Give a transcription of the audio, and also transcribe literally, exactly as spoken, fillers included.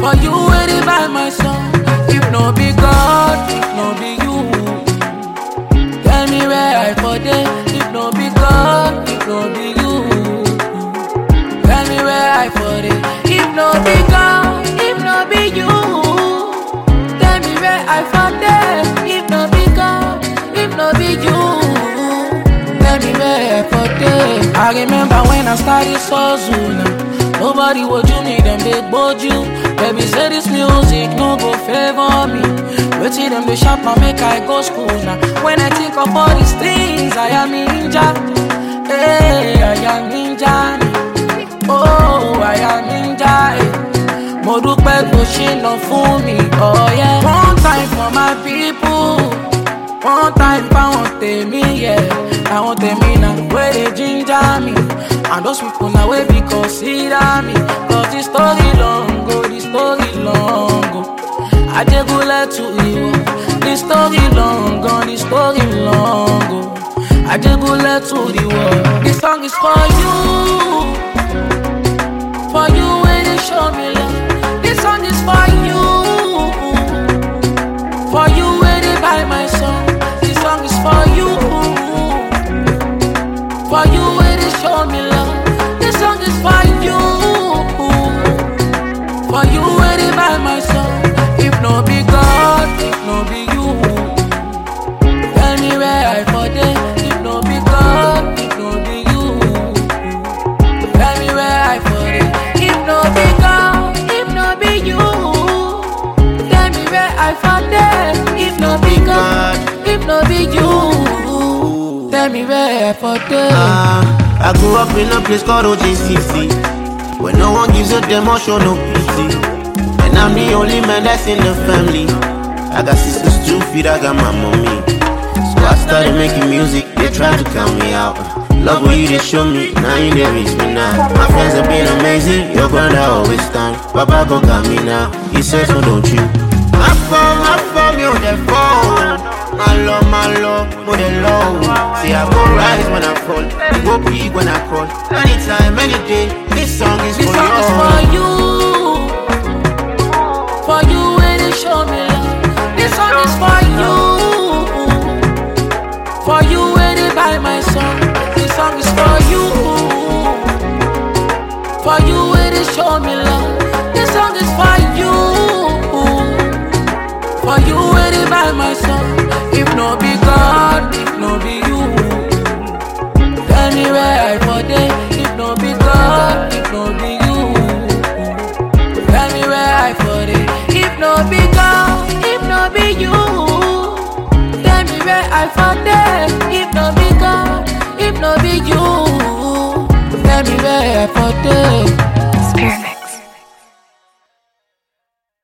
For you, where they buy my song. If no be God, if no be you. Tell me where I for day. If no be God, if no be you. Tell me where I for day. If no be God, if no be you. Tell me where I for day. If no be God, if no be you. Tell me where I for day. I remember when I started Sozuna. Nobody would do me, them big bold you. Baby say this music no go favor me. Wait till them they shop and make I go school now. When I think of all these things, I am ninja. Hey, I am ninja. Oh, I am ninja. Hey. Mo dúpẹ́ tó ṣe lọ fún mi. Oh yeah. One time for my people. One time for àwọn tèmi, yeah. Àwọn tèmi now where they ginger me. And those people now wey be consider me. Cause the story long go, the story long go. Ajegule to Iwo. The story long go, the story long go. Ajegule to the world. This song is for you. For you when they show me love. This song is for you. For you when they buy my song. This song is for you. For you when they show me love. This song is for you. For you when they buy my song. If no be God, if no be you. Tell me where I for day. If no be God, if no be you. Tell me where I for day. If no be God, if no be you. Tell me where I for day. If no be God, if no be you. Tell me where I for day. uh, I grew up in a place called O J C C, where no one gives a damn or show no pity. And I'm the only man that's in the family. I got sisters two feet, I got my mommy. So I started making music, they tried to count me out. Love what you did show me, now you didn't reach me now. My friends have been amazing, your brother always stand. Baba go got me now, he says so don't you. My phone, my phone, you the phone. My love, my love, more than low. See I go rise when I fall, I go big when I crawl. Anytime, any day, this song is This for song you. is for you. For you when they show me love. This song is for you. For you when they buy my song. This song is for you. For you when they show me love. This song is for you. For you when they buy my song. If no be God, if no be you. Tell me where I for day. If no be God, if no be you. Tell me where I for day. If no be God, if no be you. Tell me where I for day. If no be God, if no be you. Tell me where I for day.